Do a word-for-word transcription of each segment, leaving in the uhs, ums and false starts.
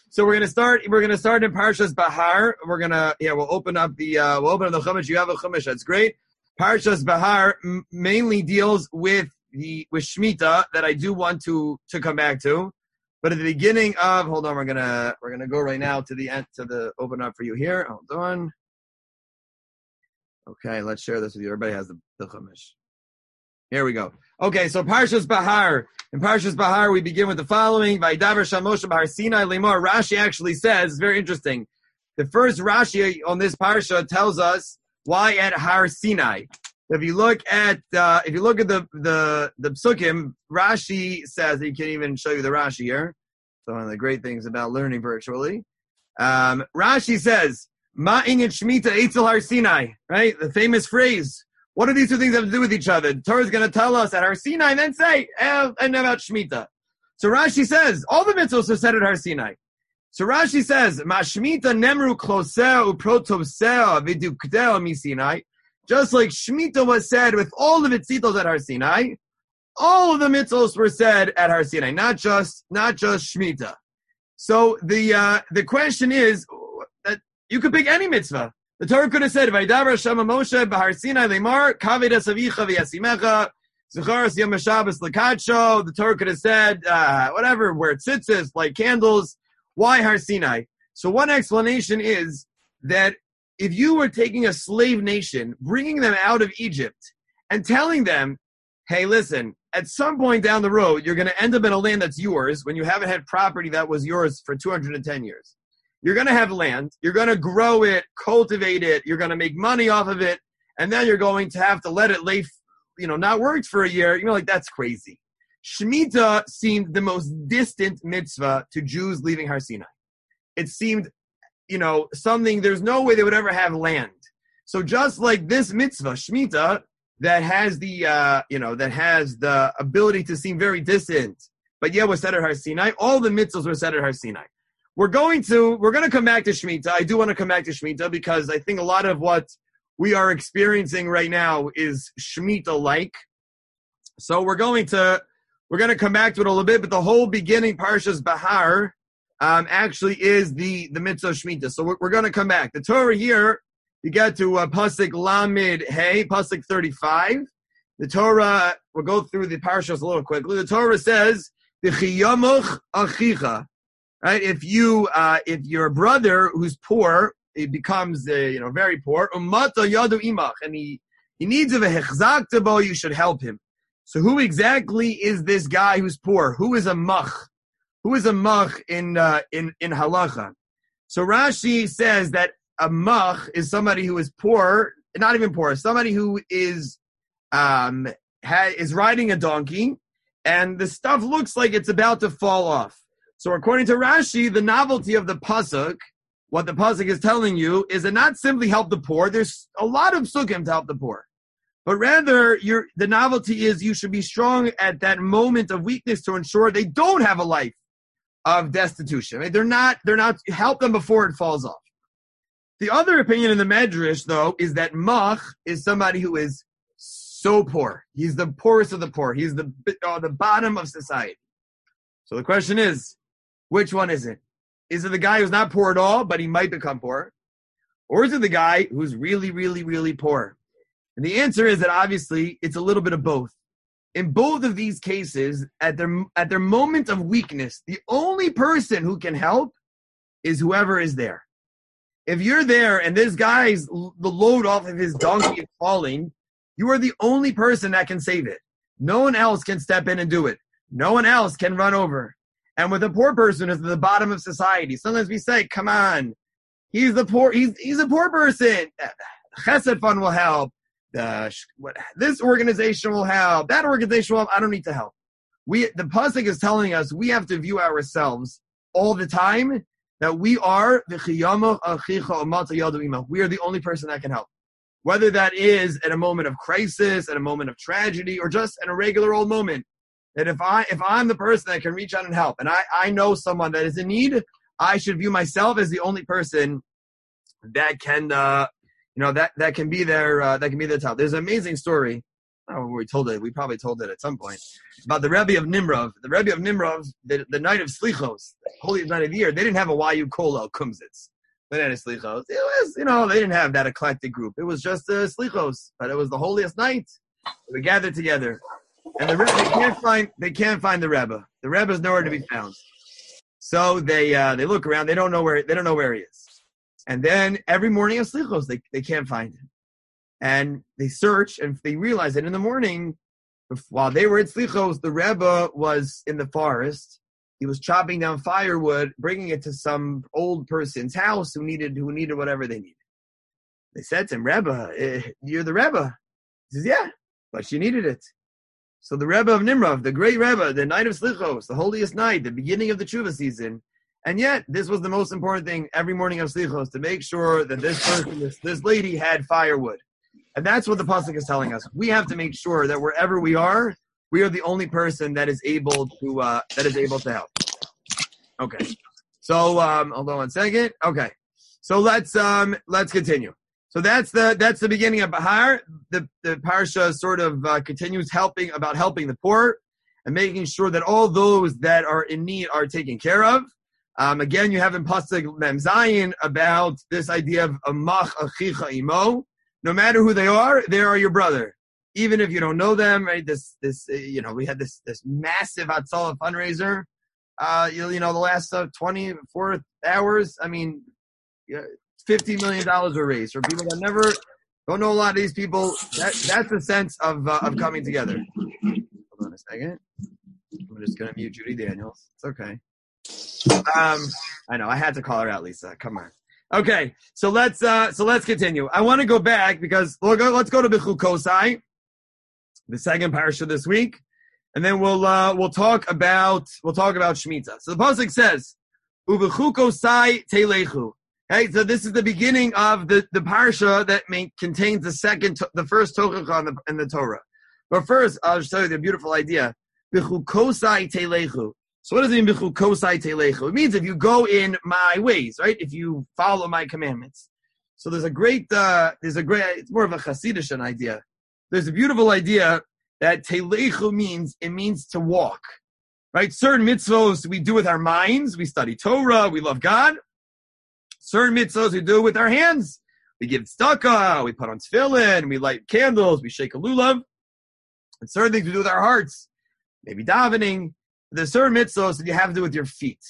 So we're gonna start. We're gonna start in Parshas Bahar. We're gonna yeah. We'll open up the. Uh, we'll open up the Chumash. You have a Chumash. That's great. Parshas Bahar m- mainly deals with the with Shemitah that I do want to to come back to. But at the beginning of, hold on, we're gonna we're gonna go right now to the end to the open up for you here. Hold on. Okay, let's share this with you. Everybody has the, the Chumash. Here we go. Okay, so Parshas Bahar. In Parshas Bahar, we begin with the following: Vaydaber Shamosha Bahar Sinai Lemor. Rashi actually says, very interesting. The first Rashi on this parsha tells us why at Har Sinai. If you look at uh, if you look at the the the psukim, Rashi says, he can't even show you the Rashi here. So one of the great things about learning virtually, um, Rashi says, "Ma inyan Shemitah eitzel Har Sinai." Right, the famous phrase. What do these two things have to do with each other? The Torah is going to tell us at Har Sinai and then say, eh, and about Shemitah. So Rashi says, all the mitzvahs are said at Har Sinai. So Rashi says, Ma Shemitah nemru kloseh uprotoseh vidukdeh mi Sinai. Just like Shemitah was said with all the mitzitos at Har Sinai, all of the mitzvahs were said at Har Sinai, not just, not just Shemitah. So the, uh, the question is that you could pick any mitzvah. The Torah could have said, "Vaydaber Shama Moshe Bahar Sinai Lemar Kaved Asavicha V'Yasimecha Zecharos Yom Shabbos Lekadsho." The Torah could have said, uh, whatever, where it sits is like candles. Why Har Sinai? So one explanation is that if you were taking a slave nation, bringing them out of Egypt, and telling them, "Hey, listen, at some point down the road, you're going to end up in a land that's yours when you haven't had property that was yours for two hundred ten years." You're going to have land, you're going to grow it, cultivate it, you're going to make money off of it, and then you're going to have to let it lay, you know, not work for a year. You're like, that's crazy. Shemitah seemed the most distant mitzvah to Jews leaving Har Sinai. It seemed, you know, something, there's no way they would ever have land. So just like this mitzvah, Shemitah, that has the, uh, you know, that has the ability to seem very distant, but yet was said at Har Sinai, all the mitzvahs were said at Har Sinai. We're going to, we're going to come back to Shemitah. I do want to come back to Shemitah because I think a lot of what we are experiencing right now is Shemitah-like. So we're going to, we're going to come back to it a little bit, but the whole beginning, Parshas Bahar, um, actually is the, the mitzvah Shemitah. So we're, we're going to come back. The Torah here, you get to uh, Pasuk Lamed Hey, Pasuk thirty-five. The Torah, we'll go through the Parshas a little quickly. The Torah says, V'chiyamuch achicha. Right, if you uh, if your brother who's poor, it becomes uh, you know very poor, umata yadu imach, and he he needs a hechzaktabo, you should help him. So who exactly is this guy who's poor? Who is a mach? Who is a mach in uh, in in halacha? So Rashi says that a mach is somebody who is poor, not even poor, somebody who is um ha- is riding a donkey, and the stuff looks like it's about to fall off. So according to Rashi, the novelty of the pasuk, what the pasuk is telling you, is to not simply help the poor. There's a lot of psukim to help the poor. But rather, you're, the novelty is you should be strong at that moment of weakness to ensure they don't have a life of destitution. Right? They're not, they're not, help them before it falls off. The other opinion in the Medrash, though, is that mach is somebody who is so poor. He's the poorest of the poor. He's the, uh, the bottom of society. So the question is, which one is it? Is it the guy who's not poor at all, but he might become poor? Or is it the guy who's really, really, really poor? And the answer is that obviously it's a little bit of both. In both of these cases, at their at their moment of weakness, the only person who can help is whoever is there. If you're there and this guy's, the load off of his donkey is falling, you are the only person that can save it. No one else can step in and do it. No one else can run over. And with a poor person is at the bottom of society. Sometimes we say, come on, he's the poor, he's he's a poor person. Chesed Fund will help. The, what, this organization will help. That organization will help. I don't need to help. We the pasuk is telling us we have to view ourselves all the time that we are the we are the only person that can help. Whether that is at a moment of crisis, at a moment of tragedy, or just in a regular old moment. That if I if I'm the person that can reach out and help, and I, I know someone that is in need, I should view myself as the only person that can uh, you know that, that can be there uh, that can be there to help. There's an amazing story Oh, we told it. We probably told it at some point about the Rebbe of Nimrov. The Rebbe of Nimrov, the, the night of Slichos, the holiest night of the year. They didn't have a Y U Kol Kumzitz. The night of Slichos. It was, you know, they didn't have that eclectic group. It was just uh, Slichos, but it was the holiest night. We gathered together, and the Rebbe they can't find. They can't find the Rebbe. The Rebbe is nowhere to be found. So they uh, they look around. They don't know where they don't know where he is. And then every morning of Slichos, they they can't find him. And they search, and they realize that in the morning, while they were at Slichos, the Rebbe was in the forest. He was chopping down firewood, bringing it to some old person's house who needed who needed whatever they needed. They said to him, Rebbe, eh, you're the Rebbe. He says, yeah, but she needed it. So the Rebbe of Nimrov, the great Rebbe, the night of Slichos, the holiest night, the beginning of the Tshuva season, and yet this was the most important thing every morning of Slichos, to make sure that this person, this, this lady had firewood. And that's what the pasuk is telling us. We have to make sure that wherever we are, we are the only person that is able to uh, that is able to help. Okay. So um, hold on one second. Okay. So let's um, let's continue. So that's the that's the beginning of Bahar. The the parsha sort of uh, continues helping about helping the poor and making sure that all those that are in need are taken care of. Um, again, you have in pasuk Mem Zayin about this idea of Amach Achicha Imo. No matter who they are, they are your brother. Even if you don't know them, right? This, this, uh, you know, we had this, this massive Hatzalah fundraiser. Uh, you, you know, the last uh, twenty-four hours. I mean, uh, fifty million dollars were raised for people that never don't know a lot of these people. That, that's the sense of uh, of coming together. Hold on a second. I'm just gonna mute Judy Daniels. It's okay. Um, I know I had to call her out, Lisa. Come on. Okay, so let's uh, so let's continue. I want to go back because we'll go, let's go to Bechukosai, the second parsha this week, and then we'll uh, we'll talk about we'll talk about Shemitah. So the pasuk says, "Ubechukosai telechu." Okay, so this is the beginning of the, the parsha that may, contains the second to, the first tochacha in the, in the Torah. But first, I'll show you the beautiful idea. Bechukosai telechu. So what does it mean, Bechukosai telechu? It means if you go in my ways, right? If you follow my commandments. So there's a great, uh, there's a great, it's more of a Hasidish idea. There's a beautiful idea that telechu means, it means to walk, right? Certain mitzvos we do with our minds. We study Torah. We love God. Certain mitzvos we do with our hands. We give tzedakah. We put on tefillin. We light candles. We shake a lulav. And certain things we do with our hearts. Maybe davening. There's certain mitzvahs that you have to do with your feet.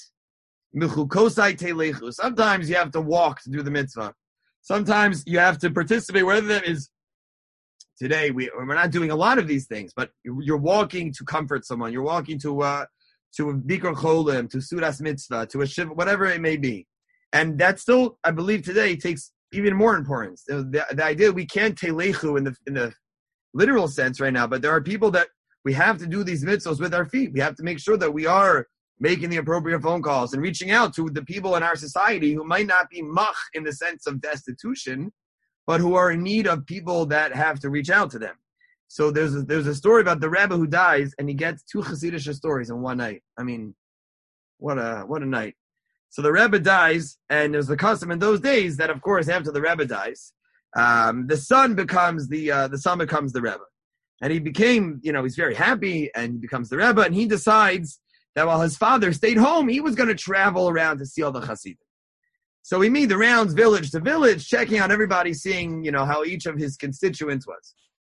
Sometimes you have to walk to do the mitzvah. Sometimes you have to participate, whether that is today, we, we're not doing a lot of these things, but you're walking to comfort someone. You're walking to uh, to a Bikkur Cholim, to Sudas Mitzvah, to a Shiva, whatever it may be. And that still, I believe today, takes even more importance. The, the, the idea we can't telechu in the, in the literal sense right now, but there are people that we have to do these mitzvahs with our feet. We have to make sure that we are making the appropriate phone calls and reaching out to the people in our society who might not be mach in the sense of destitution, but who are in need of people that have to reach out to them. So there's a, there's a story about the Rebbe who dies, and he gets two Hasidic stories in one night. I mean, what a what a night. So the Rebbe dies, and there's the custom in those days that, of course, after the Rebbe dies, um, the son becomes the uh, the son becomes the Rebbe. And he became, you know, he's very happy, and he becomes the Rebbe, and he decides that while his father stayed home, he was going to travel around to see all the Hasidim. So he made the rounds village to village, checking out everybody, seeing, you know, how each of his constituents was.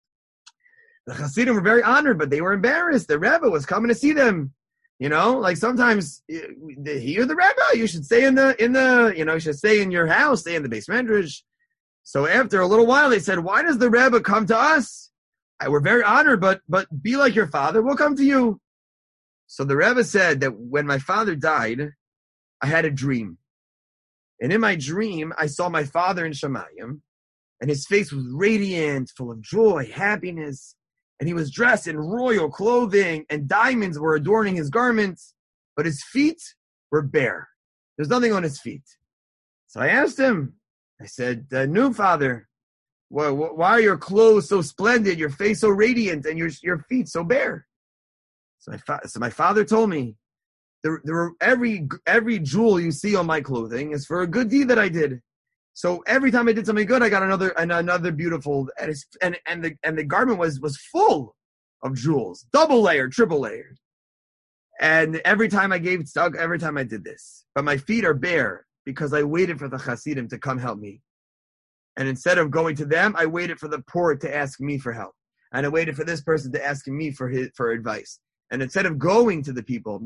The Hasidim were very honored, but they were embarrassed. The Rebbe was coming to see them. You know, like sometimes, you're the Rebbe, you should stay in the, in the, you know, you should stay in your house, stay in the Beis Medrash. So after a little while, they said, why does the Rebbe come to us? We're very honored, but but be like your father. We'll come to you. So the Rebbe said that when my father died, I had a dream. And in my dream, I saw my father in Shemayim, and his face was radiant, full of joy, happiness. And he was dressed in royal clothing, and diamonds were adorning his garments, but his feet were bare. There's nothing on his feet. So I asked him, I said, no, Father, why are your clothes so splendid, your face so radiant, and your your feet so bare? So my, fa- so my father told me, there, there were every every jewel you see on my clothing is for a good deed that I did. So every time I did something good, I got another and another beautiful, and it's, and and the and the garment was was full of jewels, double layered, triple layered. And every time I gave tzedakah, every time I did this, but my feet are bare because I waited for the Hasidim to come help me. And instead of going to them, I waited for the poor to ask me for help, and I waited for this person to ask me for his for advice. And instead of going to the people,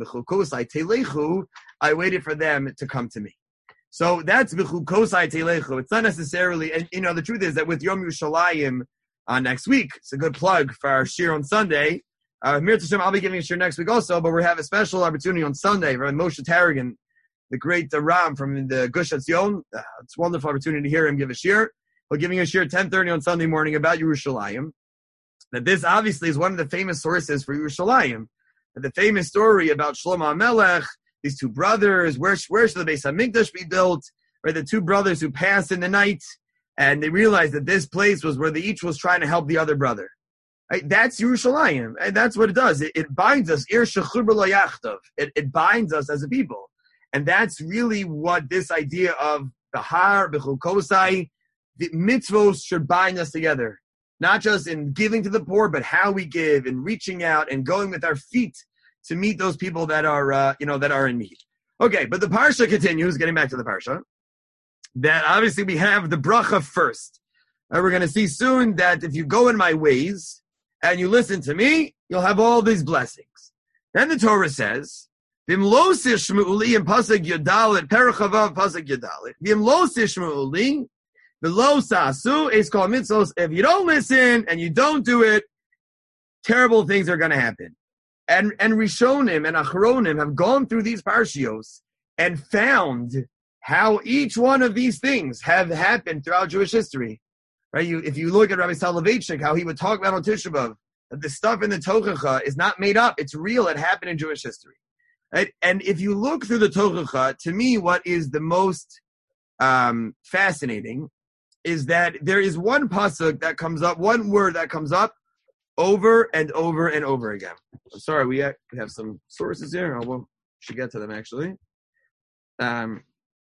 I waited for them to come to me. So that's b'chukosai telechu. It's not necessarily, and you know, the truth is that with Yom Yerushalayim uh, next week, it's a good plug for our shir on Sunday. Uh, Mir Tashem, I'll be giving a shir next week also, but we have a special opportunity on Sunday for Moshe Tarragon, the great uh, Ram from the Gush Etzion. Uh, it's a wonderful opportunity to hear him give a shir. We're giving a shir at ten thirty on Sunday morning about Yerushalayim. That this obviously is one of the famous sources for Yerushalayim. The famous story about Shlomo HaMelech, these two brothers, where, where should the Beis HaMikdash be built? Right, the two brothers who passed in the night, and they realized that this place was where they each was trying to help the other brother. Right, that's Yerushalayim, and that's what it does. It, it binds us. Ir shechubur lo yachdav. It, it binds us as a people, and that's really what this idea of Bahar b'chukosai, the mitzvos should bind us together. Not just in giving to the poor, but how we give and reaching out and going with our feet to meet those people that are, uh, you know, that are in need. Okay, but the parsha continues. Getting back to the parsha, that obviously we have the bracha first. And we're going to see soon that if you go in my ways and you listen to me, you'll have all these blessings. Then the Torah says, "V'im sishmu'uli in pasuk Yodalit perachavav pasuk Yodalit. V'im lo sishmu'uli." Below sasu is called mitzvos. If you don't listen and you don't do it, terrible things are going to happen. And and Rishonim and Achronim have gone through these parshios and found how each one of these things have happened throughout Jewish history. Right? You, if you look at Rabbi Soloveitchik, how he would talk about on Tisha B'Av, that the stuff in the Tochacha is not made up; it's real. It happened in Jewish history. Right? And if you look through the Tochacha, to me, what is the most um, fascinating is that there is one pasuk that comes up, one word that comes up over and over and over again. I'm sorry, we have, we have some sources here. I will, should get to them actually. Um,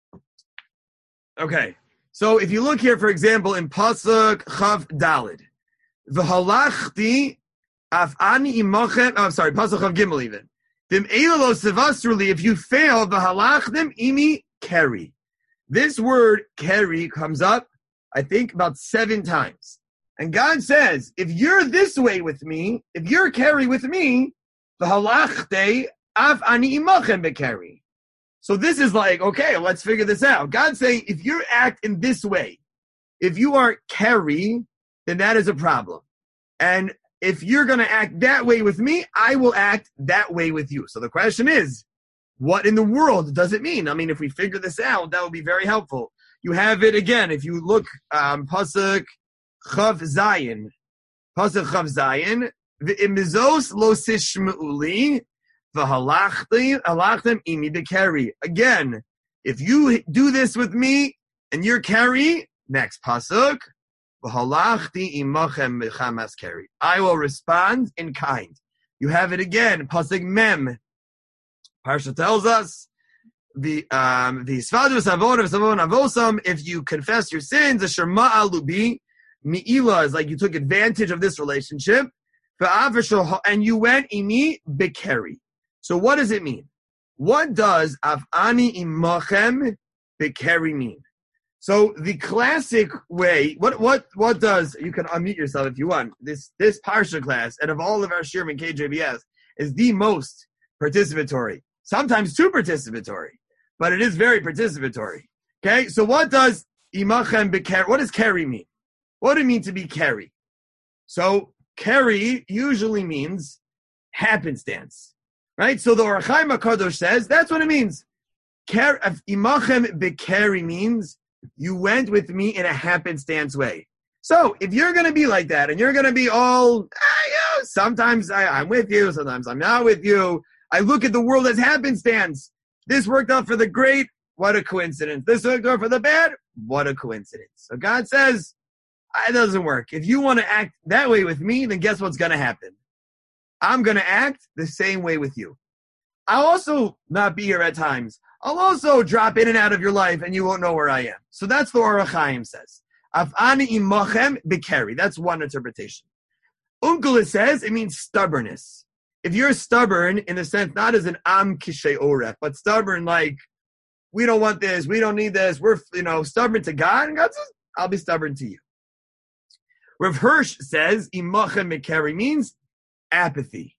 okay, so if you look here, for example, in pasuk Chav Dalid, v'halachti af ani imochem. Oh, I'm sorry, pasuk Chav Gimel even. V'im elalo sevastruli. If you fail, v'halachtim imi keri. This word keri comes up, I think, about seven times. And God says, if you're this way with me, if you're carry with me, v'halachte af ani imachem bekeri. So this is like, okay, let's figure this out. God's saying, if you act in this way, if you are carry, then that is a problem. And if you're going to act that way with me, I will act that way with you. So the question is, what in the world does it mean? I mean, if we figure this out, that would be very helpful. You have it again. If you look, um, pasuk Chav Zayin, pasuk Chav Zayin, v'imizos lo sishmu'uli, v'halachtim halachtim imi bekeri. Again, if you do this with me and you're carry, next pasuk, v'halachti imachem b'chamas keri. I will respond in kind. You have it again, pasuk Mem. Parsha tells us, the um the svadus avon of savon avosam, if you confess your sins, the shema alubi mi'ila is like you took advantage of this relationship, and you went imi bekeri. So what does it mean? What does afani imachem bekeri mean? So the classic way, what what what does, you can unmute yourself if you want. This this parsha class, and of all of our shirim in K J B S, is the most participatory. Sometimes too participatory, but it is very participatory. Okay, so what does imachem bekeri? What does keri mean? What does it mean to be keri? So keri usually means happenstance, right? So the Orach Chaim HaKadosh says that's what it means. Imachem bekeri means you went with me in a happenstance way. So if you're going to be like that, and you're going to be all, ah, yeah, sometimes I, I'm with you, sometimes I'm not with you. I look at the world as happenstance. This worked out for the great. What a coincidence. This worked out for the bad. What a coincidence. So God says, it doesn't work. If you want to act that way with me, then guess what's going to happen? I'm going to act the same way with you. I'll also not be here at times. I'll also drop in and out of your life and you won't know where I am. So that's the Orach Chaim says. Af'ani imachem bekeri. That's one interpretation. Unkelis says it means stubbornness. If you're stubborn in the sense, not as an am kishay oref, but stubborn like, we don't want this, we don't need this, we're, you know, stubborn to God, and God says, I'll be stubborn to you. Rav Hirsch says, imachem bekeri means apathy.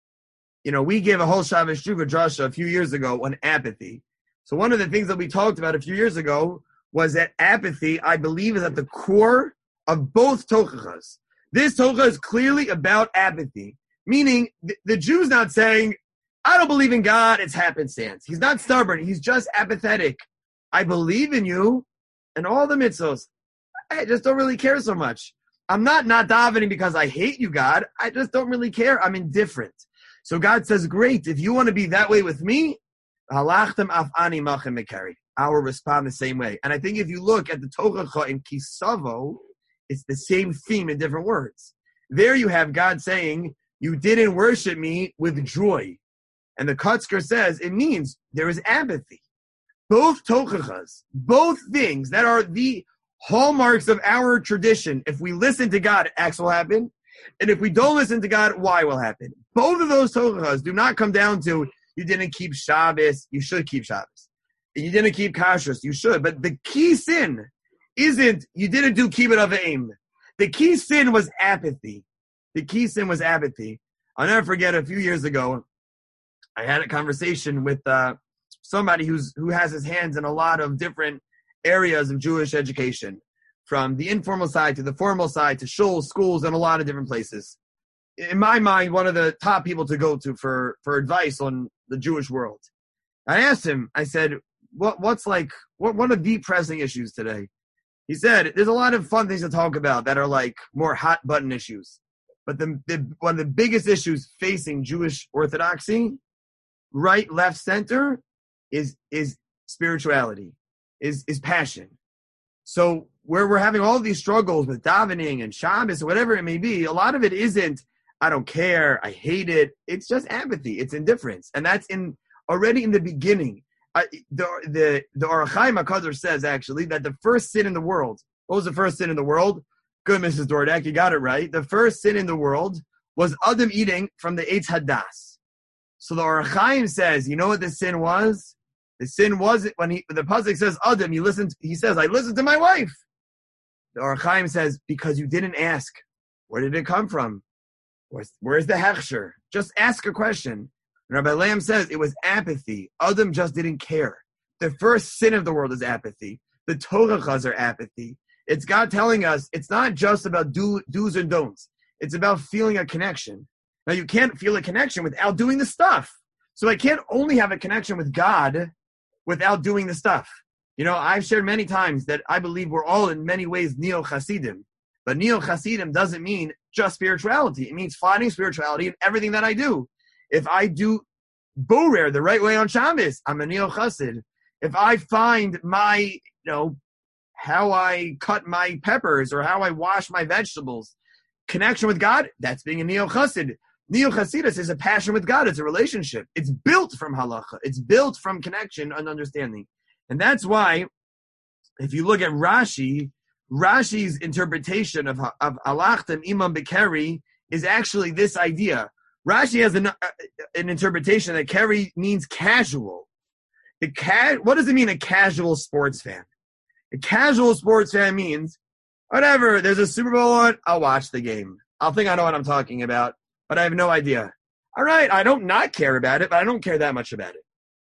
You know, we gave a whole Shabbos Shuvah drasha a few years ago on apathy. So one of the things that we talked about a few years ago was that apathy, I believe, is at the core of both tochachas. This tocha is clearly about apathy, meaning the, the Jew's not saying, I don't believe in God, it's happenstance. He's not stubborn, he's just apathetic. I believe in you and all the mitzvos. I just don't really care so much. I'm not not davening because I hate you, God. I just don't really care. I'm indifferent. So God says, great, if you want to be that way with me, halachtem af'ani machem mekari. I will respond the same way. And I think if you look at the Tochacha in Kisavo, it's the same theme in different words. There you have God saying, you didn't worship me with joy. And the Kotzker says, it means there is apathy. Both Tochachas, both things that are the hallmarks of our tradition. If we listen to God, X will happen. And if we don't listen to God, Y will happen. Both of those Tochachas do not come down to, you didn't keep Shabbos, you should keep Shabbos. You didn't keep kashrus, you should. But the key sin isn't, you didn't do kibbut of aim. The key sin was apathy. The key sin was apathy. I'll never forget, a few years ago, I had a conversation with uh, somebody who's who has his hands in a lot of different areas of Jewish education, from the informal side to the formal side to shuls, schools, and a lot of different places. In my mind, one of the top people to go to for, for advice on the Jewish world. I asked him, I said, What what's like what what are the pressing issues today? He said there's a lot of fun things to talk about that are like more hot button issues. But the, the one of the biggest issues facing Jewish orthodoxy, right, left, center, is is spirituality, is is passion. So where we're having all these struggles with davening and Shabbos or whatever it may be, a lot of it isn't, I don't care, I hate it. It's just apathy, it's indifference. And that's in already in the beginning. Uh, the the the Orach Chaim HaKadosh says actually that the first sin in the world. What was the first sin in the world? Good, Missus Dordek, you got it right. The first sin in the world was Adam eating from the Eitz Hadas. So the Orach Chaim says, you know what the sin was? The sin was when he the pasuk says Adam. You listened. He says, I listened to my wife. The Orach Chaim says, because you didn't ask. Where did it come from? Where's, where's the hechsher? Just ask a question. And Rabbi Lamb says it was apathy. Adam just didn't care. The first sin of the world is apathy. The Torahs are apathy. It's God telling us it's not just about do, do's and don'ts. It's about feeling a connection. Now, you can't feel a connection without doing the stuff. So I can't only have a connection with God without doing the stuff. You know, I've shared many times that I believe we're all in many ways neo-Hasidim. But neo-Hasidim doesn't mean just spirituality. It means finding spirituality in everything that I do. If I do borer the right way on Shabbos, I'm a neo-Chasid. If I find my, you know, how I cut my peppers or how I wash my vegetables, connection with God, that's being a neo-Chasid. Neo-Chasidus is a passion with God. It's a relationship. It's built from halacha. It's built from connection and understanding. And that's why, if you look at Rashi, Rashi's interpretation of, of Alachtem Imam Bekeri is actually this idea. Rashi has an, uh, an interpretation that Keri means casual. The ca- What does it mean, a casual sports fan? A casual sports fan means, whatever, there's a Super Bowl on, I'll watch the game. I'll think I know what I'm talking about, but I have no idea. All right, I don't not care about it, but I don't care that much about it.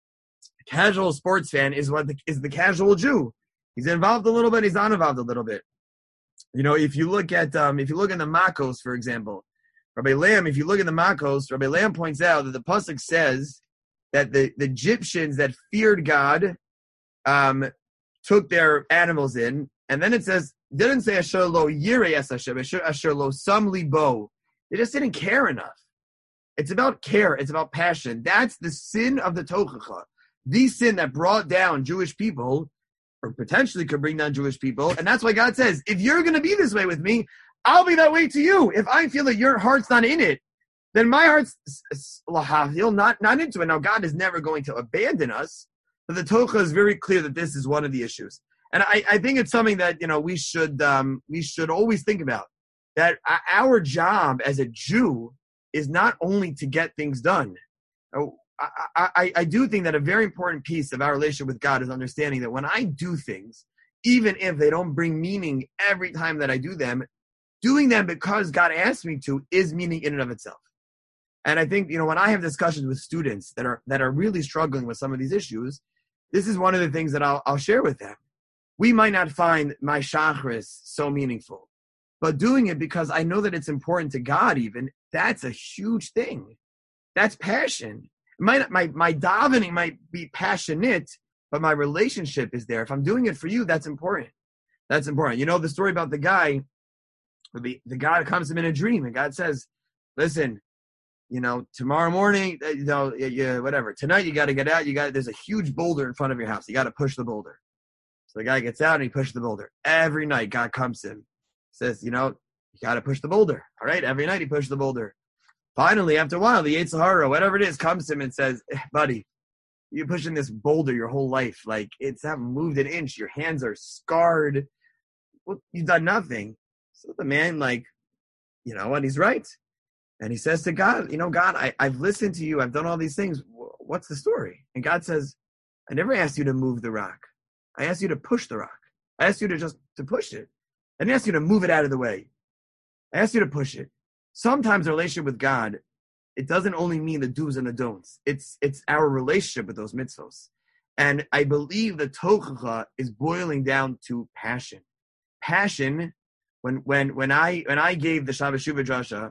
A casual sports fan is what the, is the casual Jew. He's involved a little bit, he's not involved a little bit. You know, if you look at um, if you look at the Makos, for example, Rabbi Lamb, if you look at the Makos, Rabbi Lamb points out that the pasuk says that the, the Egyptians that feared God um, took their animals in, and then it says, didn't say Asher lo yirei es Hashem, Asher lo sam libo. They just didn't care enough. It's about care. It's about passion. That's the sin of the Tochacha. The sin that brought down Jewish people, or potentially could bring down Jewish people, and that's why God says, if you're going to be this way with me, I'll be that way to you. If I feel that your heart's not in it, then my heart's not, not into it. Now, God is never going to abandon us, But the Tocha is very clear that this is one of the issues. And I, I think it's something that, you know, we should um, we should always think about. That our job as a Jew is not only to get things done. I, I, I do think that a very important piece of our relationship with God is understanding that when I do things, even if they don't bring meaning every time that I do them, doing them because God asked me to is meaning in and of itself. And I think, you know, when I have discussions with students that are that are really struggling with some of these issues, this is one of the things that I'll, I'll share with them. We might not find my Shachris so meaningful, but doing it because I know that it's important to God even, that's a huge thing. That's passion. My, my, my davening might be passionate, but my relationship is there. If I'm doing it for you, that's important. That's important. You know the story about the guy, the, the guy comes to him in a dream, and God says, listen, you know, tomorrow morning, you know, you, whatever, tonight you got to get out. You got there's a huge boulder in front of your house. You got to push the boulder. So the guy gets out and he pushes the boulder. Every night, God comes to him, says, you know, you got to push the boulder. All right, every night he pushes the boulder. Finally, after a while, the Yetzer Hara, whatever it is, comes to him and says, eh, buddy, you're pushing this boulder your whole life. Like, it's not moved an inch. Your hands are scarred. Well, you've done nothing. So the man, like, you know, and he's right. And he says to God, you know, God, I, I've listened to you. I've done all these things. What's the story? And God says, I never asked you to move the rock. I asked you to push the rock. I asked you to just to push it. I didn't ask you to move it out of the way. I asked you to push it. Sometimes the relationship with God, it doesn't only mean the do's and the don'ts. It's it's our relationship with those mitzvos. And I believe the Tochacha is boiling down to passion. Passion, when when when I when I gave the Shabbos Shuvah Drasha,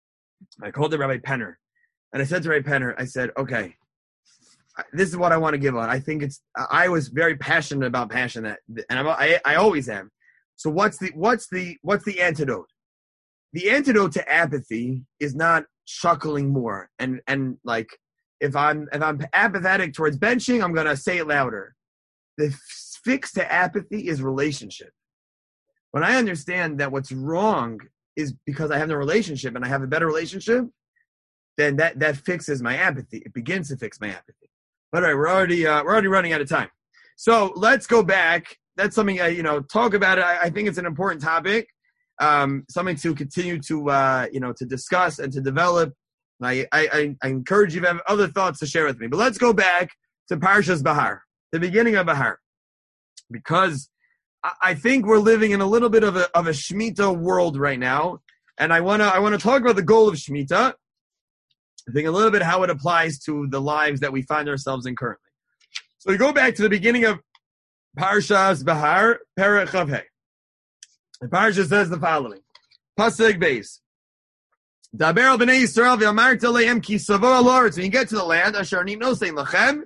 I called the Rabbi Penner. And I said to Rabbi Penner, I said, okay, this is what I want to give on. I think it's, I was very passionate about passion, that, and I'm, I I always am. So what's the what's the what's the antidote? The antidote to apathy is not chuckling more and and like if I'm if I'm apathetic towards benching, I'm gonna say it louder. The fix to apathy is relationship. When I understand that what's wrong is because I have no relationship and I have a better relationship, then that that fixes my apathy. It begins to fix my apathy. All right, we're already uh, we're already running out of time. So let's go back. That's something I you know talk about it. I, I think it's an important topic. Um, something to continue to, uh, you know, to discuss and to develop. I, I, I encourage you to have other thoughts to share with me. But let's go back to Parshas Bahar, the beginning of Bahar, because I, I think we're living in a little bit of a of a Shemitah world right now, and I wanna I wanna talk about the goal of Shemitah. I think a little bit how it applies to the lives that we find ourselves in currently. So we go back to the beginning of Parshas Bahar, Perek Chav Hei. The parsha says the following: Pasuk Beis. Daber al bnei Yisrael v'amarta lehem ki savo al haaretz. When you get to the land, asher ani nosei lachem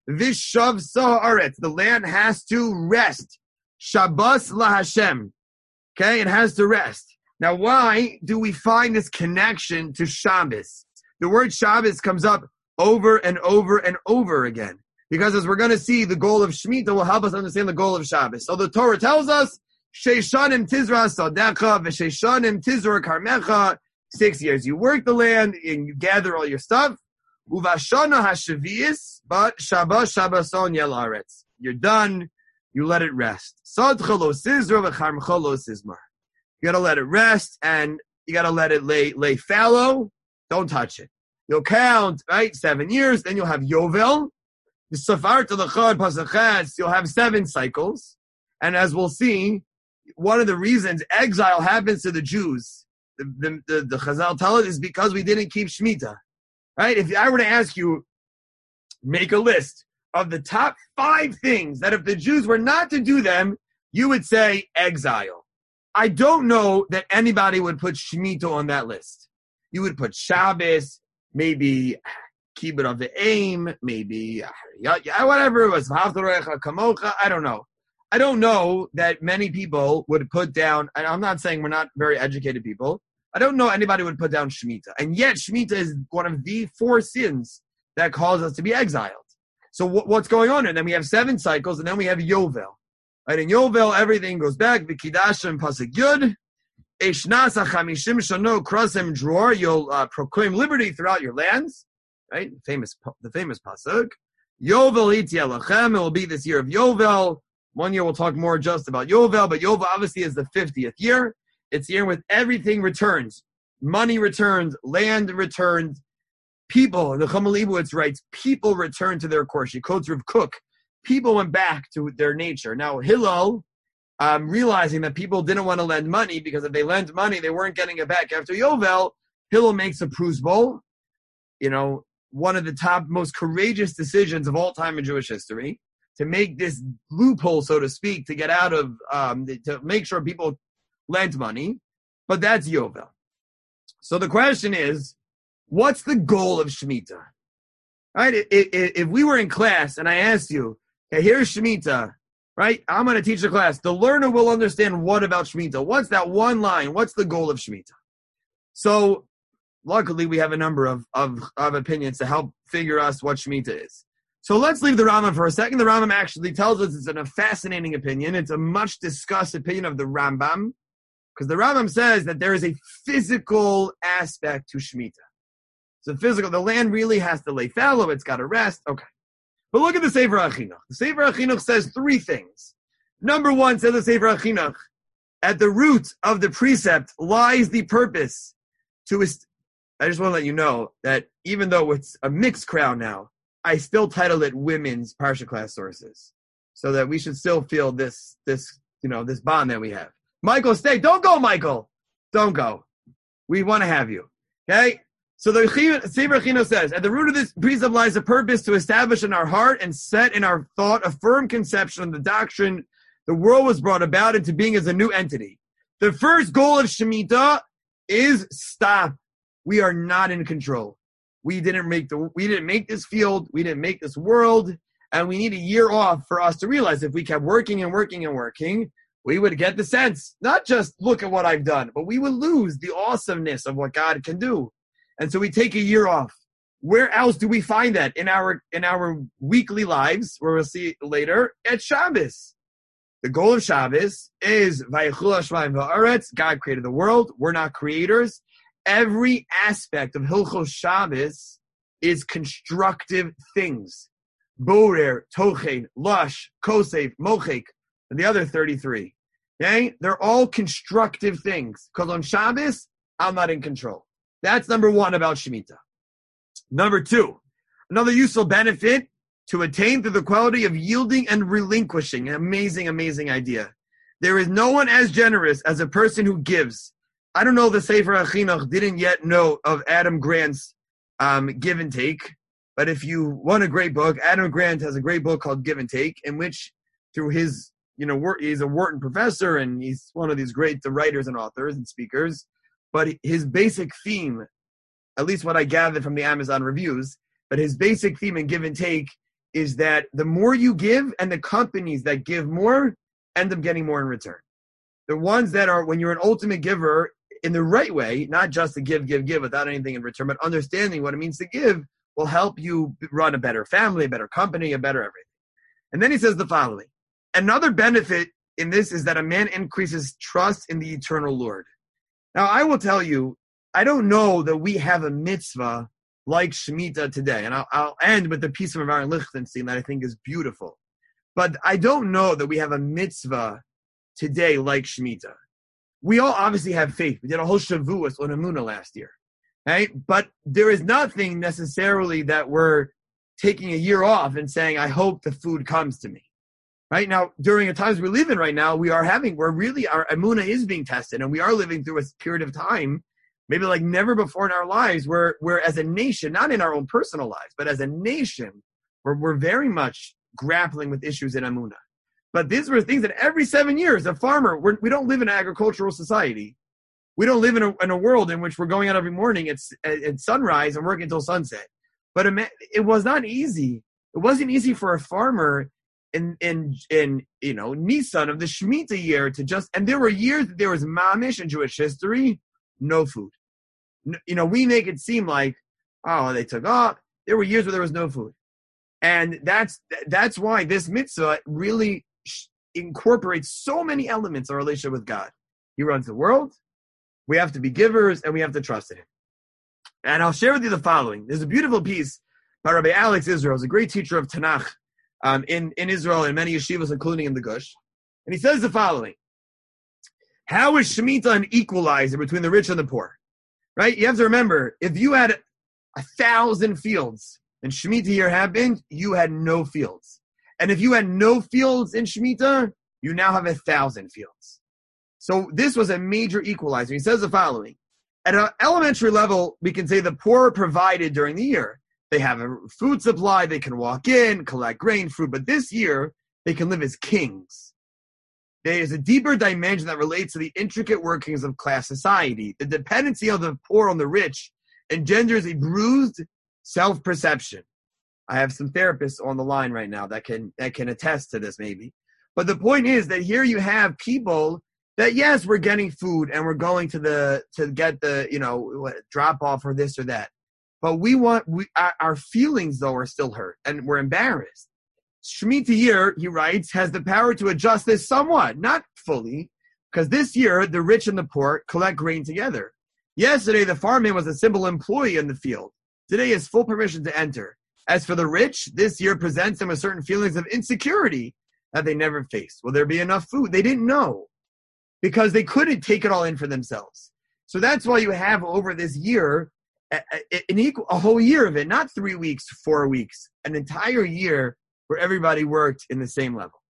v'shav so haaretz. The land has to rest. Shabbos laHashem. Okay, it has to rest. Now, why do we find this connection to Shabbos? The word Shabbos comes up over and over and over again, because as we're going to see, the goal of Shemitah will help us understand the goal of Shabbos. So the Torah tells us, Sheishanim tizra sadecha v'sheishanim tizra karmecha. Six years you work the land and you gather all your stuff. Uvashana hashavius, but Shabbos Shabboson yel haaretz. You're done. You let it rest. Sadcha lo sizra v'charmecha lo sizmar. You got to let it rest and you got to let it lay lay fallow. Don't touch it. You'll count right seven years. Then you'll have Yovel. The Safar to the Chad Pasachetz. You'll have seven cycles, and as we'll see, one of the reasons exile happens to the Jews, the, the, the, the Chazal tell it, is because we didn't keep Shemitah. Right? If I were to ask you, make a list of the top five things that if the Jews were not to do them, you would say exile. I don't know that anybody would put Shemitah on that list. You would put Shabbos, maybe Kibbut of the Aim, maybe whatever it was, Kamocha, I don't know. I don't know that many people would put down, and I'm not saying we're not very educated people, I don't know anybody would put down Shemitah. And yet Shemitah is one of the four sins that cause us to be exiled. So w- what's going on? And then we have seven cycles, and then we have Yovel. Right? In Yovel, everything goes back. V'kidashim pasuk yud. Eishnas ha'chamishim shano krasem dror. You'll uh, proclaim liberty throughout your lands. Right? Famous, the famous pasuk. Yovel Hitia Lachem, it will be this year of Yovel. One year we'll talk more just about Yovel, but Yovel obviously is the fiftieth year. It's the year with everything returns. Money returns, land returns, people, the Chama Leibowitz writes, people return to their course. She quotes Rav Kook. People went back to their nature. Now, Hillel, um, realizing that people didn't want to lend money because if they lent money, they weren't getting it back after Yovel, Hillel makes a Prus Bowl, you know, one of the top most courageous decisions of all time in Jewish history, to make this loophole, so to speak, to get out of, um, to make sure people lent money. But that's Yovel. So the question is, what's the goal of Shemitah? Right? If, if we were in class and I asked you, okay, here's Shemitah, right? I'm going to teach the class. The learner will understand what about Shemitah. What's that one line? What's the goal of Shemitah? So luckily we have a number of, of, of opinions to help figure us what Shemitah is. So let's leave the Rambam for a second. The Rambam actually tells us it's a fascinating opinion. It's a much discussed opinion of the Rambam, because the Rambam says that there is a physical aspect to Shemitah. So physical, the land really has to lay fallow, it's got to rest. Okay. But look at the Sefer HaChinuch. The Sefer HaChinuch says three things. Number one, says the Sefer HaChinuch, at the root of the precept lies the purpose to, est- I just want to let you know that even though it's a mixed crowd now, I still title it Women's Parsha Class Sources, so that we should still feel this, this, you know, this bond that we have. Michael, stay. Don't go, Michael. Don't go. We want to have you. Okay? So the Sefer HaChinuch says, at the root of this precept lies a purpose to establish in our heart and set in our thought a firm conception of the doctrine the world was brought about into being as a new entity. The first goal of Shemitah is stop. We are not in control. We didn't make the we didn't make this field, we didn't make this world, and we need a year off for us to realize if we kept working and working and working, we would get the sense, not just look at what I've done, but we would lose the awesomeness of what God can do. And so we take a year off. Where else do we find that? In our in our weekly lives, where we'll see later, at Shabbos. The goal of Shabbos is Vayichul Hashemayim va'aretz. God created the world. We're not creators. Every aspect of Hilchos Shabbos is constructive things. Borer, Tochen, Lush, Kosef, Mochek, and the other thirty-three. Okay? They're all constructive things. Because on Shabbos, I'm not in control. That's number one about Shemitah. Number two, another useful benefit to attain through the quality of yielding and relinquishing. An amazing, amazing idea. There is no one as generous as a person who gives. I don't know the Sefer HaChinuch didn't yet know of Adam Grant's um, Give and Take, but if you want a great book, Adam Grant has a great book called Give and Take, in which through his, you know, he's a Wharton professor and he's one of these great writers and authors and speakers, but his basic theme, at least what I gathered from the Amazon reviews, but his basic theme in Give and Take is that the more you give and the companies that give more end up getting more in return. The ones that are, when you're an ultimate giver in the right way, not just to give, give, give without anything in return, but understanding what it means to give will help you run a better family, a better company, a better everything. And then he says the following. Another benefit in this is that a man increases trust in the eternal Lord. Now, I will tell you, I don't know that we have a mitzvah like Shemitah today. And I'll, I'll end with the piece of Aaron Lichtenstein that I think is beautiful. But I don't know that we have a mitzvah today like Shemitah. We all obviously have faith. We did a whole Shavuos on Emunah last year. Right? But there is nothing necessarily that we're taking a year off and saying, I hope the food comes to me. Right now, during the times we live in right now, we are having, we're really, our Emunah is being tested, and we are living through a period of time, maybe like never before in our lives, where we're as a nation, not in our own personal lives, but as a nation, where we're very much grappling with issues in Emunah. But these were things that every seven years, a farmer, we're, we don't live in an agricultural society. We don't live in a, in a world in which we're going out every morning at, at, at sunrise and working until sunset. But it, it was not easy. It wasn't easy for a farmer in, in, in, you know, Nisan of the Shemitah year to just, and there were years that there was mamish in Jewish history, no food. No, you know, we make it seem like, oh, they took off. There were years where there was no food. And that's, that's why this mitzvah really incorporates so many elements of our relationship with God. He runs the world. We have to be givers and we have to trust in him. And I'll share with you the following. There's a beautiful piece by Rabbi Alex Israel. He's a great teacher of Tanakh um, in, in Israel and many yeshivas, including in the Gush. And he says the following. How is Shemitah an equalizer between the rich and the poor? Right? You have to remember, if you had a thousand fields and Shemitah year happened, you had no fields. And if you had no fields in Shemitah, you now have a thousand fields. So this was a major equalizer. He says the following. At an elementary level, we can say the poor are provided during the year. They have a food supply, they can walk in, collect grain, fruit, but this year, they can live as kings. There is a deeper dimension that relates to the intricate workings of class society. The dependency of the poor on the rich engenders a bruised self-perception. I have some therapists on the line right now that can that can attest to this maybe. But the point is that here you have people that, yes, we're getting food and we're going to the to get the, you know, drop off or this or that. But we want, we our, our feelings, though, are still hurt and we're embarrassed. Shemitah year, he writes, has the power to adjust this somewhat, not fully, because this year the rich and the poor collect grain together. Yesterday, the farmman was a simple employee in the field. Today, he has full permission to enter. As for the rich, this year presents them with certain feelings of insecurity that they never faced. Will there be enough food? They didn't know because they couldn't take it all in for themselves. So that's why you have over this year, an equal, a whole year of it, not three weeks, four weeks, an entire year where everybody worked in the same level.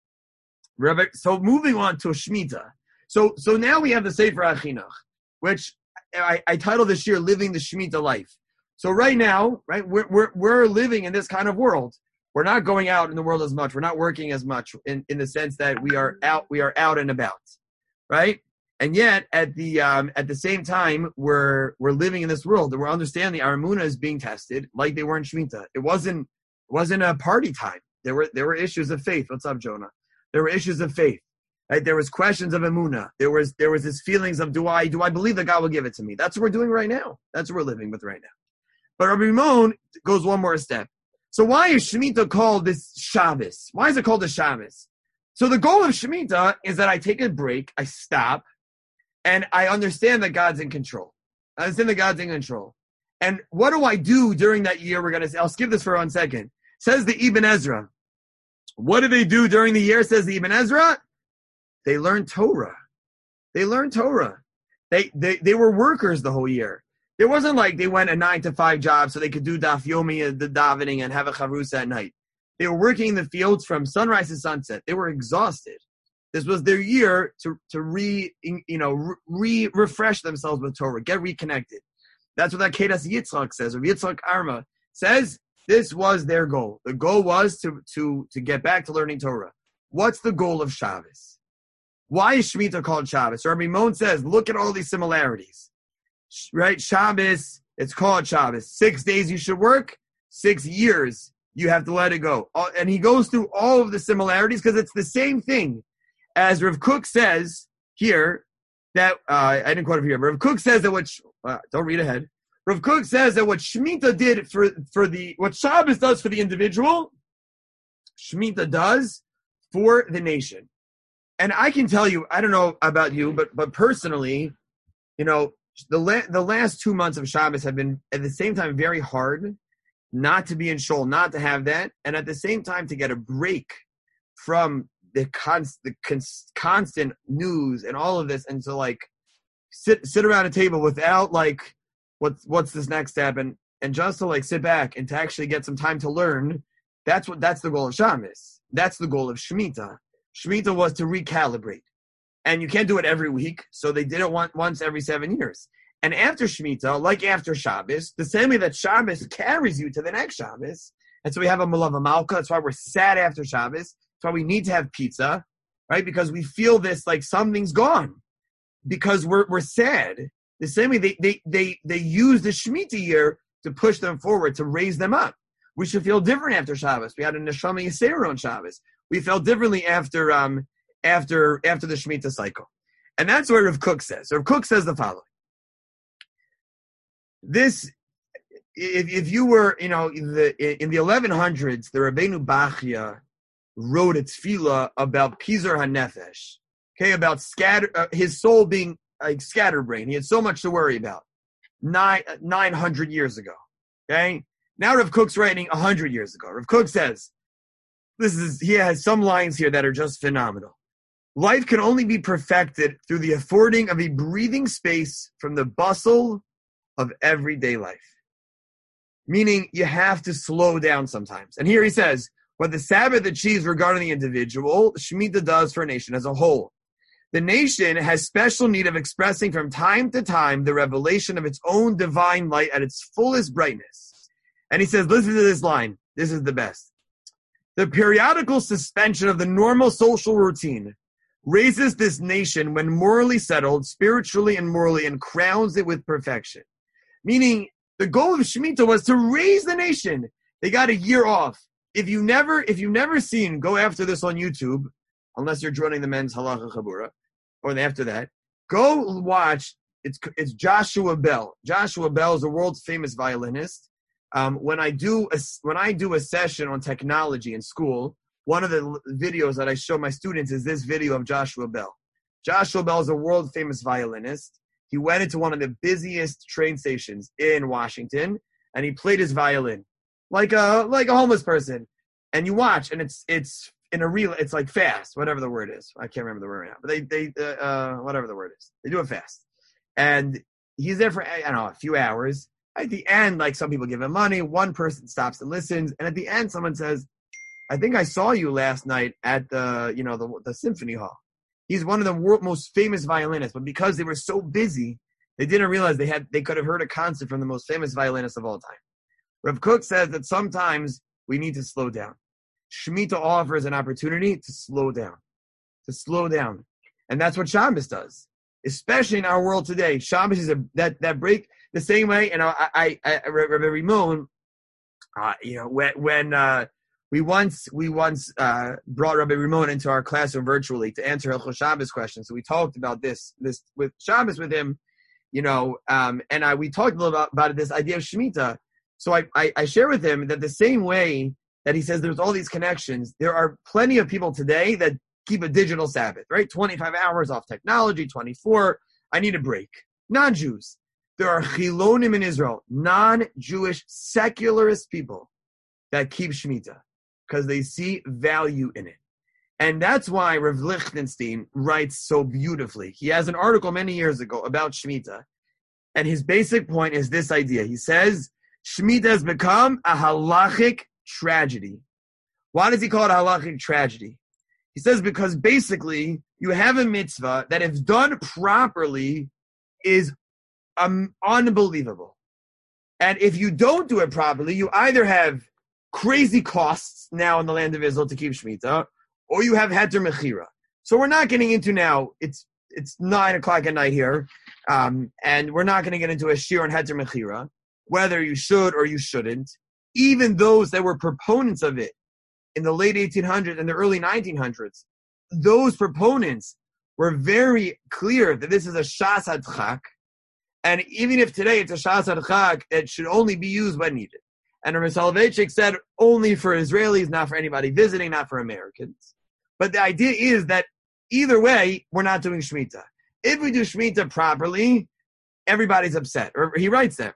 So moving on to Shemitah. So so now we have the Sefer HaChinuch, which I, I titled this year, Living the Shemitah Life. So right now, right, we're, we're, we're living in this kind of world. We're not going out in the world as much. We're not working as much in, in the sense that we are out, we are out and about, right? And yet, at the um, at the same time, we're we're living in this world, and we're understanding our emunah is being tested, like they were in Shemitah. It wasn't it wasn't a party time. There were there were issues of faith. What's up, Jonah? There were issues of faith. Right? There was questions of emunah. There was there was this feelings of do I do I believe that God will give it to me? That's what we're doing right now. That's what we're living with right now. But Rabbi Rimon goes one more step. So why is Shemitah called this Shabbos? Why is it called a Shabbos? So the goal of Shemitah is that I take a break, I stop, and I understand that God's in control. I understand that God's in control. And what do I do during that year? We're gonna. I'll skip this for one second. Says the Ibn Ezra. What do they do during the year? Says the Ibn Ezra. They learn Torah. They learn Torah. They they they were workers the whole year. It wasn't like they went a nine to five job so they could do daf yomi, the davening, and have a chavrusa at night. They were working in the fields from sunrise to sunset. They were exhausted. This was their year to to re you know re refresh themselves with Torah, get reconnected. That's what that Kedas Yitzchak says, or Yitzchak Arma says. This was their goal. The goal was to to to get back to learning Torah. What's the goal of Shabbos? Why is Shemitah called Shabbos? Rabbi Mon says, look at all these similarities. Right? Shabbos, it's called Shabbos. Six days you should work. Six years you have to let it go. And he goes through all of the similarities because it's the same thing. As Rav Kook says here, that, uh, I didn't quote it here, but Rav Kook says that what, uh, don't read ahead. Rav Kook says that what Shemitah did for, for the, what Shabbos does for the individual, Shemitah does for the nation. And I can tell you, I don't know about you, but, but personally, you know, the la- the last two months of Shabbos have been at the same time very hard not to be in shul, not to have that, and at the same time to get a break from the, const- the cons- constant news and all of this, and to like sit sit around a table without like what's what's this next step, and and just to like sit back and to actually get some time to learn. That's what that's the goal of Shabbos. That's the goal of Shemitah. Shemitah was to recalibrate. And you can't do it every week, so they did it one, once every seven years. And after Shemitah, like after Shabbos, the same way that Shabbos carries you to the next Shabbos, and so we have a Malava Malka, that's why we're sad after Shabbos, that's why we need to have pizza, right? Because we feel this like something's gone, because we're we're sad. The same way they they they, they use the Shemitah year to push them forward, to raise them up. We should feel different after Shabbos. We had a Neshama Yisera on Shabbos. We felt differently after um after after the Shemitah cycle. And that's what Rav Kook says. Rav Kook says the following. This, if, if you were, you know, in the, in the eleven hundreds, the Rabbeinu Bachya wrote a tefillah about Pizar HaNefesh, okay, about scatter, uh, his soul being like scatterbrain. He had so much to worry about. Nine, nine hundred years ago, okay? Now Rav Kook's writing a hundred years ago. Rav Kook says, this is, he has some lines here that are just phenomenal. Life can only be perfected through the affording of a breathing space from the bustle of everyday life. Meaning you have to slow down sometimes. And here he says, what the Sabbath achieves regarding the individual, Shemitah does for a nation as a whole. The nation has special need of expressing from time to time the revelation of its own divine light at its fullest brightness. And he says, listen to this line. This is the best. The periodical suspension of the normal social routine raises this nation when morally settled, spiritually and morally, and crowns it with perfection. Meaning, the goal of Shemitah was to raise the nation. They got a year off. If you never, if you've never seen, go after this on YouTube, unless you're joining the men's Halacha Chabura, or after that, go watch. It's it's Joshua Bell. Joshua Bell is a world famous violinist. Um, when I do a, when I do a session on technology in school, one of the videos that I show my students is this video of Joshua Bell. Joshua Bell is a world famous violinist. He went into one of the busiest train stations in Washington, and he played his violin like a like a homeless person. And you watch, and it's it's in a real, it's like fast, whatever the word is. I can't remember the word right now, but they they uh, uh, whatever the word is, they do it fast. And he's there for I don't know a few hours. At the end, like some people give him money, one person stops and listens, and at the end, someone says, "I think I saw you last night at the you know the the symphony hall." He's one of the world most famous violinists, but because they were so busy, they didn't realize they had they could have heard a concert from the most famous violinist of all time. Rav Kook says that sometimes we need to slow down. Shemitah offers an opportunity to slow down, to slow down, and that's what Shabbos does, especially in our world today. Shabbos is a that that break the same way. And I, I, I Rabbi Rimon, uh, you know, when when. Uh, We once we once uh, brought Rabbi Rimon into our classroom virtually to answer Hilchos Shabbos questions. So we talked about this this with Shabbos with him, you know, um, and I we talked a little about, about this idea of Shemitah. So I, I I share with him that the same way that he says there's all these connections, there are plenty of people today that keep a digital Sabbath, right? twenty-five hours off technology, twenty-four. I need a break. Non-Jews. There are Chilonim in Israel, non-Jewish secularist people that keep Shemitah, because they see value in it. And that's why Rav Lichtenstein writes so beautifully. He has an article many years ago about Shemitah, and his basic point is this idea. He says, Shemitah has become a halachic tragedy. Why does he call it a halachic tragedy? He says because basically you have a mitzvah that if done properly is um, unbelievable. And if you don't do it properly, you either have crazy costs now in the land of Israel to keep Shemitah, or you have Heter Mechira. So we're not getting into now, it's it's nine o'clock at night here, um, and we're not going to get into a shir on Heter Mechira, whether you should or you shouldn't. Even those that were proponents of it in the late eighteen hundreds and the early nineteen hundreds, those proponents were very clear that this is a Shas Hadchak, and even if today it's a Shas Hadchak, it should only be used when needed. And Rav Soloveitchik said only for Israelis, not for anybody visiting, not for Americans. But the idea is that either way, we're not doing Shemitah. If we do Shemitah properly, everybody's upset. Or he writes that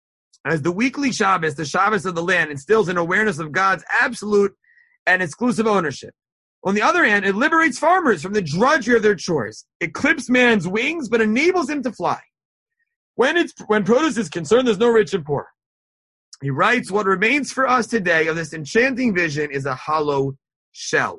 as the weekly Shabbos, the Shabbos of the land, instills an awareness of God's absolute and exclusive ownership. On the other hand, it liberates farmers from the drudgery of their chores. It clips man's wings, but enables him to fly. When it's when produce is concerned, there's no rich and poor. He writes, what remains for us today of this enchanting vision is a hollow shell.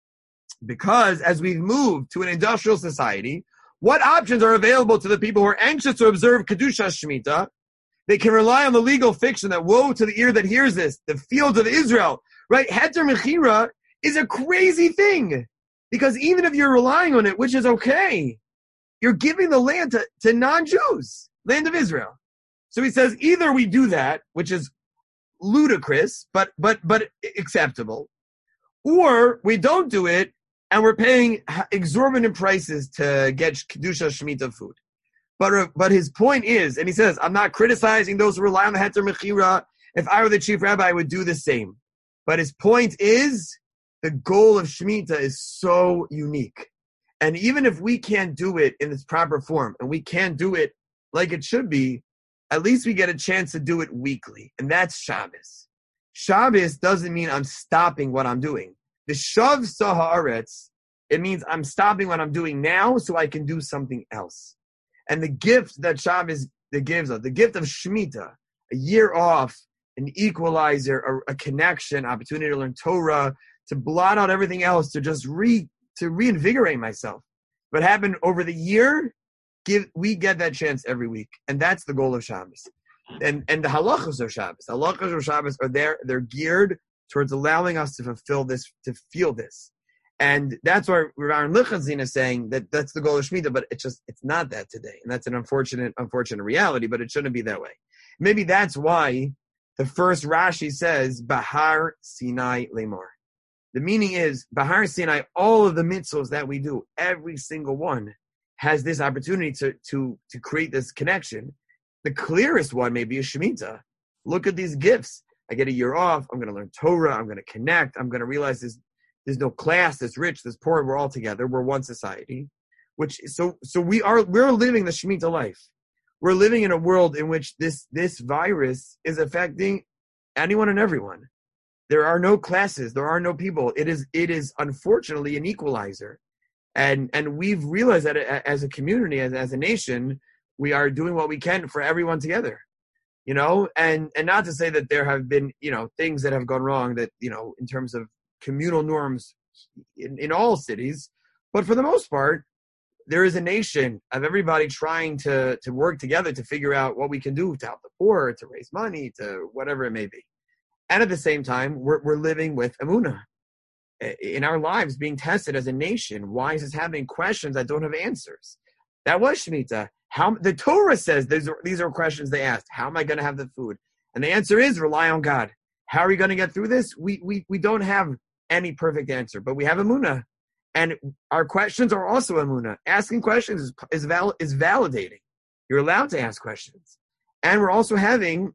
Because as we've moved to an industrial society, what options are available to the people who are anxious to observe Kedusha Shemitah? They can rely on the legal fiction that woe to the ear that hears this, the fields of Israel, right? Heter Mechira is a crazy thing. Because even if you're relying on it, which is okay, you're giving the land to, to non-Jews, land of Israel. So he says, either we do that, which is ludicrous, but but but acceptable, or we don't do it, and we're paying exorbitant prices to get Kedusha Shemitah food. But uh, but his point is, and he says, I'm not criticizing those who rely on the Heter Mechira. If I were the chief rabbi, I would do the same. But his point is, the goal of Shemitah is so unique. And even if we can't do it in its proper form, and we can't do it like it should be, at least we get a chance to do it weekly, and that's Shabbos. Shabbos doesn't mean I'm stopping what I'm doing. The Shav Saharetz, it means I'm stopping what I'm doing now so I can do something else. And the gift that Shabbos that gives us, the gift of Shemitah, a year off, an equalizer, a, a connection, opportunity to learn Torah, to blot out everything else, to just re to reinvigorate myself. What happened over the year, give we get that chance every week, and that's the goal of Shabbos. And and the halachos of Shabbos, the halachos of Shabbos are there. They're geared towards allowing us to fulfill this, to feel this. And that's why Aaron Lichtenstein is saying that that's the goal of Shemitah, but it's just, it's not that today. And that's an unfortunate, unfortunate reality, but it shouldn't be that way. Maybe that's why the first Rashi says, Bahar Sinai Lemor. The meaning is, Bahar Sinai, all of the mitzvahs that we do, every single one has this opportunity to, to, to create this connection. The clearest one maybe is Shemitah. Look at these gifts. I get a year off. I'm going to learn Torah. I'm going to connect. I'm going to realize this. There's no class, there's rich, there's poor, we're all together, we're one society. Which so so we are we're living the Shemitah life. We're living in a world in which this this virus is affecting anyone and everyone. There are no classes, there are no people. It is it is unfortunately an equalizer. And and we've realized that as a community, as, as a nation, we are doing what we can for everyone together. You know, and and not to say that there have been, you know, things that have gone wrong that, you know, in terms of communal norms in, in all cities, but for the most part, there is a nation of everybody trying to, to work together to figure out what we can do to help the poor, to raise money, to whatever it may be. And at the same time, we're, we're living with Emunah in our lives, being tested as a nation. Why is this happening? Questions that don't have answers. That was Shemitah. How the Torah says these are, these are questions they asked. How am I going to have the food? And the answer is rely on God. How are we going to get through this? We we we don't have any perfect answer, but we have Emunah, and our questions are also Emunah. Asking questions is is, val- is validating. You're allowed to ask questions, and we're also having,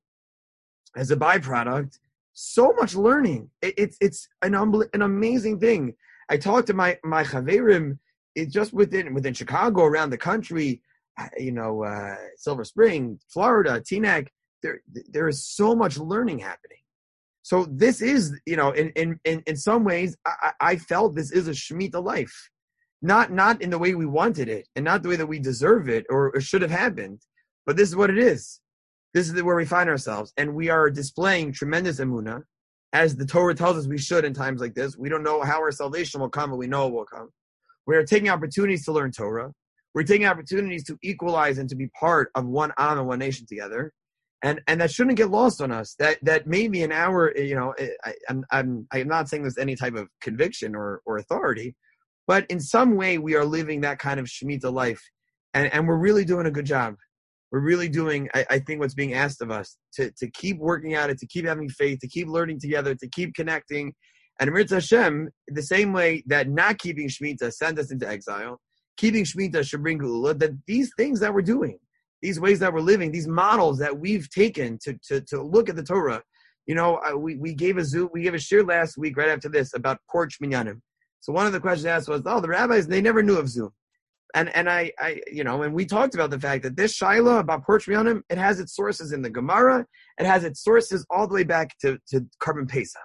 as a byproduct, so much learning. It, it's it's an um, an amazing thing. I talked to my my chaverim, it just within within Chicago, around the country, you know, uh, Silver Spring, Florida, Teaneck. There there is so much learning happening. So this is, you know, in in, in, in some ways, I, I felt this is a Shemitah life. Not not in the way we wanted it, and not the way that we deserve it or, or should have happened, but this is what it is. This is where we find ourselves, and we are displaying tremendous emunah, as the Torah tells us we should in times like this. We don't know how our salvation will come, but we know it will come. We are taking opportunities to learn Torah. We're taking opportunities to equalize and to be part of one Am and one nation together. And and that shouldn't get lost on us. That that maybe an hour, you know, I, I'm I'm I'm not saying there's any type of conviction or, or authority, but in some way we are living that kind of Shemitah life, and, and we're really doing a good job. We're really doing, I, I think, what's being asked of us to to keep working at it, to keep having faith, to keep learning together, to keep connecting. And Mirz Hashem, the same way that not keeping Shemitah sent us into exile, keeping Shemitah should bring Geula. That these things that we're doing, these ways that we're living, these models that we've taken to to to look at the Torah. You know, uh, we we gave a zoo, we gave a shir last week right after this about porch minyanim. So one of the questions asked was, oh, the rabbis, they never knew of Zoom. And and I, I you know, and we talked about the fact that this shaila about porch minyanim, it has its sources in the Gemara, it has its sources all the way back to to Karban Pesach.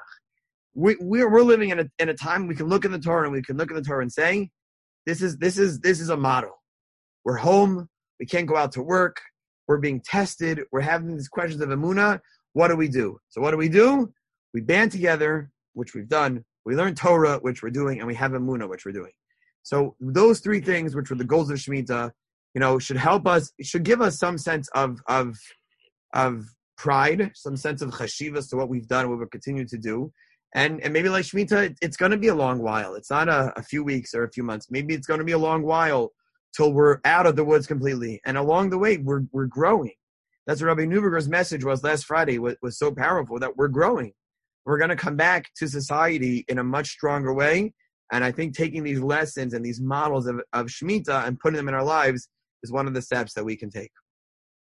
We we're we're living in a in a time we can look in the Torah and we can look in the Torah and say, this is this is this is a model. We're home. We can't go out to work. We're being tested. We're having these questions of emunah. What do we do? So what do we do? We band together, which we've done. We learn Torah, which we're doing, and we have emunah, which we're doing. So those three things, which were the goals of Shemitah, you know, should help us, should give us some sense of of of pride, some sense of chashivas to what we've done, what we'll continue to do. And and maybe like Shemitah, it's going to be a long while. It's not a, a few weeks or a few months. Maybe it's going to be a long while till we're out of the woods completely. And along the way, we're we're growing. That's what Rabbi Neuberger's message was last Friday, was, was so powerful, that we're growing. We're going to come back to society in a much stronger way. And I think taking these lessons and these models of, of Shemitah and putting them in our lives is one of the steps that we can take.